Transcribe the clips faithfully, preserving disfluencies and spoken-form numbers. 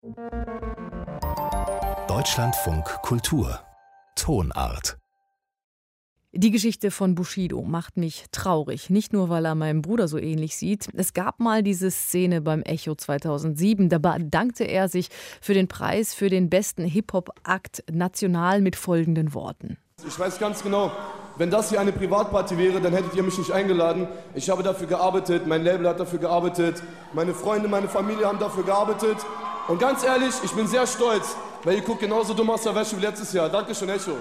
Deutschlandfunk Kultur Tonart. Die Geschichte von Bushido macht mich traurig, nicht nur, weil er meinem Bruder so ähnlich sieht. Es gab mal diese Szene beim Echo zweitausendsieben, da bedankte er sich für den Preis für den besten Hip-Hop-Akt national mit folgenden Worten. Ich weiß ganz genau, wenn das hier eine Privatparty wäre, dann hättet ihr mich nicht eingeladen. Ich habe dafür gearbeitet, mein Label hat dafür gearbeitet, meine Freunde, meine Familie haben dafür gearbeitet. Und ganz ehrlich, ich bin sehr stolz, weil ihr guckt genauso dumm aus der Wäsche wie letztes Jahr. Dankeschön, Echo.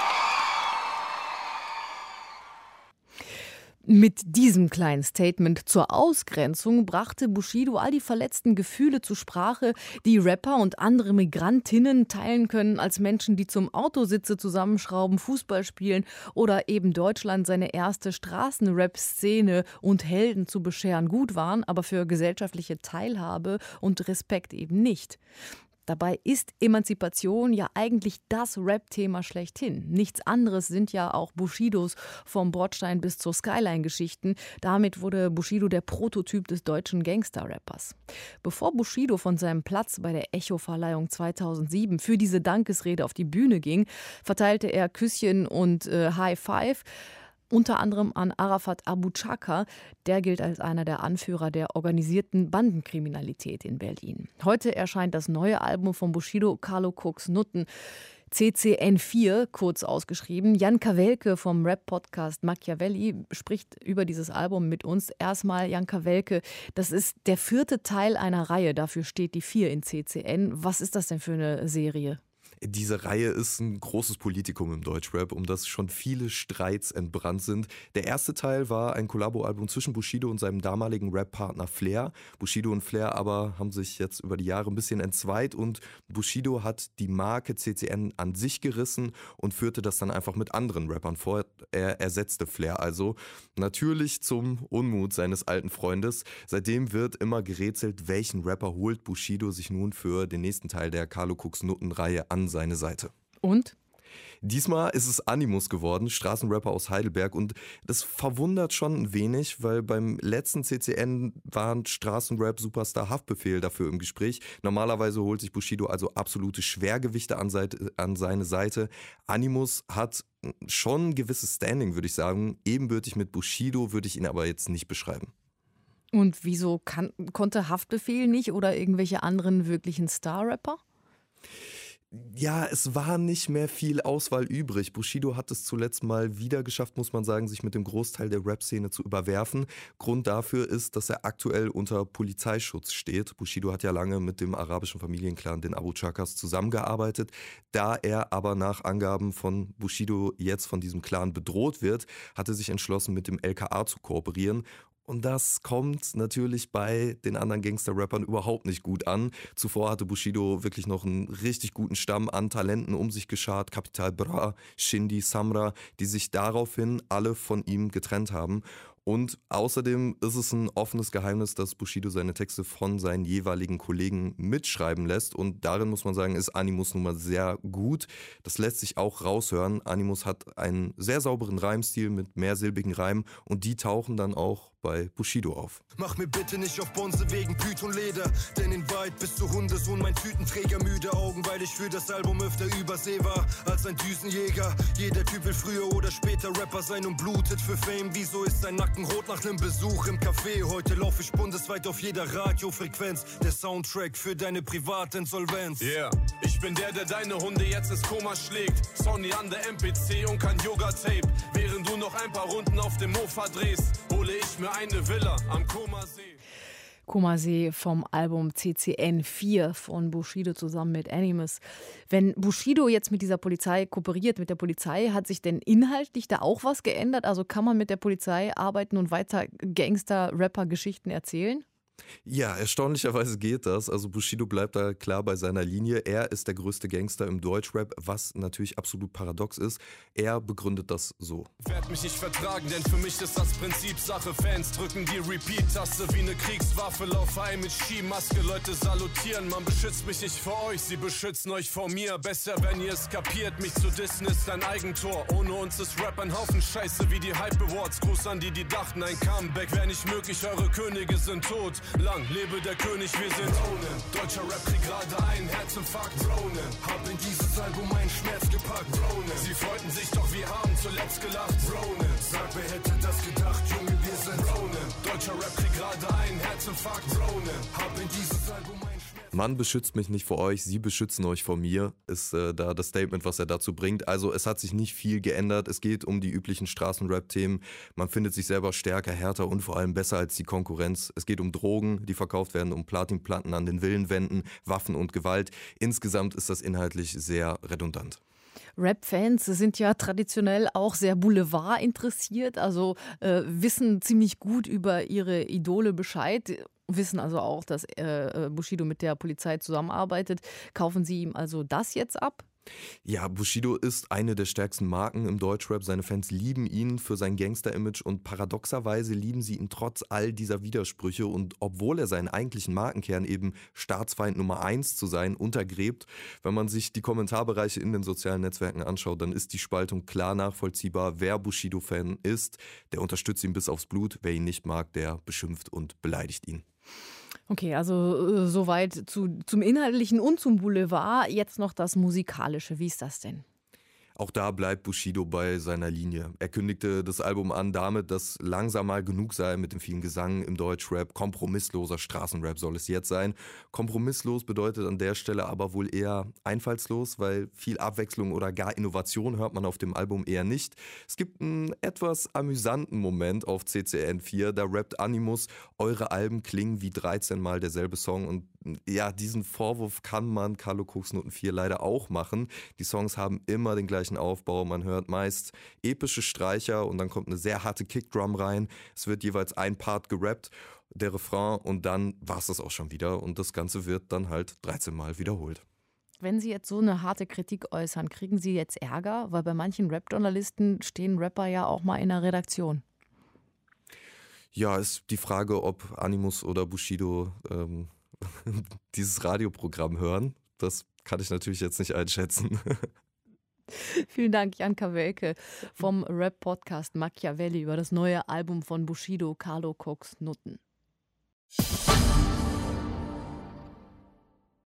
Mit diesem kleinen Statement zur Ausgrenzung brachte Bushido all die verletzten Gefühle zur Sprache, die Rapper und andere Migrantinnen teilen können als Menschen, die zum Autositze zusammenschrauben, Fußball spielen oder eben Deutschland seine erste Straßenrap-Szene und Helden zu bescheren gut waren, aber für gesellschaftliche Teilhabe und Respekt eben nicht. Dabei ist Emanzipation ja eigentlich das Rap-Thema schlechthin. Nichts anderes sind ja auch Bushidos vom Bordstein bis zur Skyline-Geschichten. Damit wurde Bushido der Prototyp des deutschen Gangster-Rappers. Bevor Bushido von seinem Platz bei der Echo-Verleihung zweitausendsieben für diese Dankesrede auf die Bühne ging, verteilte er Küsschen und äh, High Five. Unter anderem an Arafat Abu Chaka. Der gilt als einer der Anführer der organisierten Bandenkriminalität in Berlin. Heute erscheint das neue Album von Bushido, Carlo Cooks Nutten. C C N vier, kurz ausgeschrieben. Jan Kawelke vom Rap-Podcast Machiavelli spricht über dieses Album mit uns. Erstmal, Jan Kawelke, das ist der vierte Teil einer Reihe. Dafür steht die vier in C C N. Was ist das denn für eine Serie? Diese Reihe ist ein großes Politikum im Deutschrap, um das schon viele Streits entbrannt sind. Der erste Teil war ein Kollabo-Album zwischen Bushido und seinem damaligen Rap-Partner Flair. Bushido und Flair aber haben sich jetzt über die Jahre ein bisschen entzweit und Bushido hat die Marke C C N an sich gerissen und führte das dann einfach mit anderen Rappern vor. Er ersetzte Flair also, natürlich zum Unmut seines alten Freundes. Seitdem wird immer gerätselt, welchen Rapper holt Bushido sich nun für den nächsten Teil der Carlo Cooks Nutten-Reihe an seine Seite. Und? Diesmal ist es Animus geworden, Straßenrapper aus Heidelberg, und das verwundert schon ein wenig, weil beim letzten C C N war Straßenrap-Superstar Haftbefehl dafür im Gespräch. Normalerweise holt sich Bushido also absolute Schwergewichte an, Seite, an seine Seite. Animus hat schon ein gewisses Standing, würde ich sagen. Ebenbürtig mit Bushido würde ich ihn aber jetzt nicht beschreiben. Und wieso kann, konnte Haftbefehl nicht oder irgendwelche anderen wirklichen Star-Rapper? Ja, es war nicht mehr viel Auswahl übrig. Bushido hat es zuletzt mal wieder geschafft, muss man sagen, sich mit dem Großteil der Rap-Szene zu überwerfen. Grund dafür ist, dass er aktuell unter Polizeischutz steht. Bushido hat ja lange mit dem arabischen Familienclan, den Abu Chakas, zusammengearbeitet. Da er aber nach Angaben von Bushido jetzt von diesem Clan bedroht wird, hat er sich entschlossen, mit dem L K A zu kooperieren. Und das kommt natürlich bei den anderen Gangster-Rappern überhaupt nicht gut an. Zuvor hatte Bushido wirklich noch einen richtig guten Stamm an Talenten um sich geschart. Capital Bra, Shindy, Samra, die sich daraufhin alle von ihm getrennt haben. Und außerdem ist es ein offenes Geheimnis, dass Bushido seine Texte von seinen jeweiligen Kollegen mitschreiben lässt. Und darin muss man sagen, ist Animus nun mal sehr gut. Das lässt sich auch raushören. Animus hat einen sehr sauberen Reimstil mit mehrsilbigen Reimen und die tauchen dann auch bei Bushido auf. Mach mir bitte nicht auf Bonze wegen Python-Leder, denn in Wahrheit bist du Hundesohn, mein Tütenträger, müde Augen, weil ich für das Album öfter übersee war als ein Düsenjäger. Jeder Typ will früher oder später Rapper sein und blutet für Fame. Wieso ist sein Nacken rot nach nem Besuch im Café? Heute lauf ich bundesweit auf jeder Radiofrequenz. Der Soundtrack für deine Privatinsolvenz. Yeah, ich bin der, der deine Hunde jetzt ins Koma schlägt. Sony an der M P C und kein Yoga-Tape. Während du noch ein paar Runden auf dem Mofa drehst, hole ich mir eine Villa am Komasee. Komasee vom Album C C N vier von Bushido zusammen mit Animus. Wenn Bushido jetzt mit dieser Polizei kooperiert, mit der Polizei, hat sich denn inhaltlich da auch was geändert? Also kann man mit der Polizei arbeiten und weiter Gangster-Rapper-Geschichten erzählen? Ja, erstaunlicherweise geht das. Also Bushido bleibt da klar bei seiner Linie. Er ist der größte Gangster im Deutschrap, was natürlich absolut paradox ist. Er begründet das so. Werd mich nicht vertragen, denn für mich ist das Prinzip Sache. Fans drücken die Repeat-Taste wie eine Kriegswaffe. Laufe ein mit Skimaske, Leute salutieren. Man beschützt mich nicht vor euch, sie beschützen euch vor mir. Besser, wenn ihr es kapiert, mich zu dissen ist ein Eigentor. Ohne uns ist Rap ein Haufen Scheiße wie die Hype Awards. Gruß an die, die dachten, ein Comeback wäre nicht möglich, eure Könige sind tot. Lang lebe der König, wir sind Ronin. Deutscher Rap kriegt gerade einen Herzinfarkt. Ronin. Hab in dieses Album meinen Schmerz gepackt. Ronin. Sie freuten sich, doch wir haben zuletzt gelacht. Ronin. Sag, wer hätte das gedacht, Junge, wir sind Ronin. Deutscher Rap kriegt gerade einen Herzinfarkt. Ronin. Hab in dieses Album meinen Schmerz. Mann beschützt mich nicht vor euch, sie beschützen euch vor mir, ist äh, da das Statement, was er dazu bringt. Also es hat sich nicht viel geändert, es geht um die üblichen Straßenrap-Themen. Man findet sich selber stärker, härter und vor allem besser als die Konkurrenz. Es geht um Drogen, die verkauft werden, um Platinplatten an den Villenwänden, Waffen und Gewalt. Insgesamt ist das inhaltlich sehr redundant. Rap-Fans sind ja traditionell auch sehr Boulevard interessiert, also äh, wissen ziemlich gut über ihre Idole Bescheid. Wissen also auch, dass äh, Bushido mit der Polizei zusammenarbeitet. Kaufen Sie ihm also das jetzt ab? Ja, Bushido ist eine der stärksten Marken im Deutschrap. Seine Fans lieben ihn für sein Gangster-Image und paradoxerweise lieben sie ihn trotz all dieser Widersprüche. Und obwohl er seinen eigentlichen Markenkern, eben Staatsfeind Nummer eins zu sein, untergräbt, wenn man sich die Kommentarbereiche in den sozialen Netzwerken anschaut, dann ist die Spaltung klar nachvollziehbar. Wer Bushido-Fan ist, der unterstützt ihn bis aufs Blut. Wer ihn nicht mag, der beschimpft und beleidigt ihn. Okay, also äh, soweit zu, zum Inhaltlichen und zum Boulevard. Jetzt noch das Musikalische. Wie ist das denn? Auch da bleibt Bushido bei seiner Linie. Er kündigte das Album an damit, dass langsam mal genug sei mit dem vielen Gesang im Deutschrap. Kompromissloser Straßenrap soll es jetzt sein. Kompromisslos bedeutet an der Stelle aber wohl eher einfallslos, weil viel Abwechslung oder gar Innovation hört man auf dem Album eher nicht. Es gibt einen etwas amüsanten Moment auf C C N vier, da rappt Animus, eure Alben klingen wie dreizehn Mal derselbe Song. Und ja, diesen Vorwurf kann man Carlo Koksnoten vier leider auch machen. Die Songs haben immer den gleichen Aufbau, man hört meist epische Streicher und dann kommt eine sehr harte Kickdrum rein. Es wird jeweils ein Part gerappt, der Refrain und dann war es das auch schon wieder und das Ganze wird dann halt dreizehn Mal wiederholt. Wenn Sie jetzt so eine harte Kritik äußern, kriegen Sie jetzt Ärger? Weil bei manchen Rap-Journalisten stehen Rapper ja auch mal in der Redaktion. Ja, ist die Frage, ob Animus oder Bushido ähm, dieses Radioprogramm hören. Das kann ich natürlich jetzt nicht einschätzen. Vielen Dank, Jan Kawelke vom Rap-Podcast Machiavelli über das neue Album von Bushido, Carlo Koksnoten.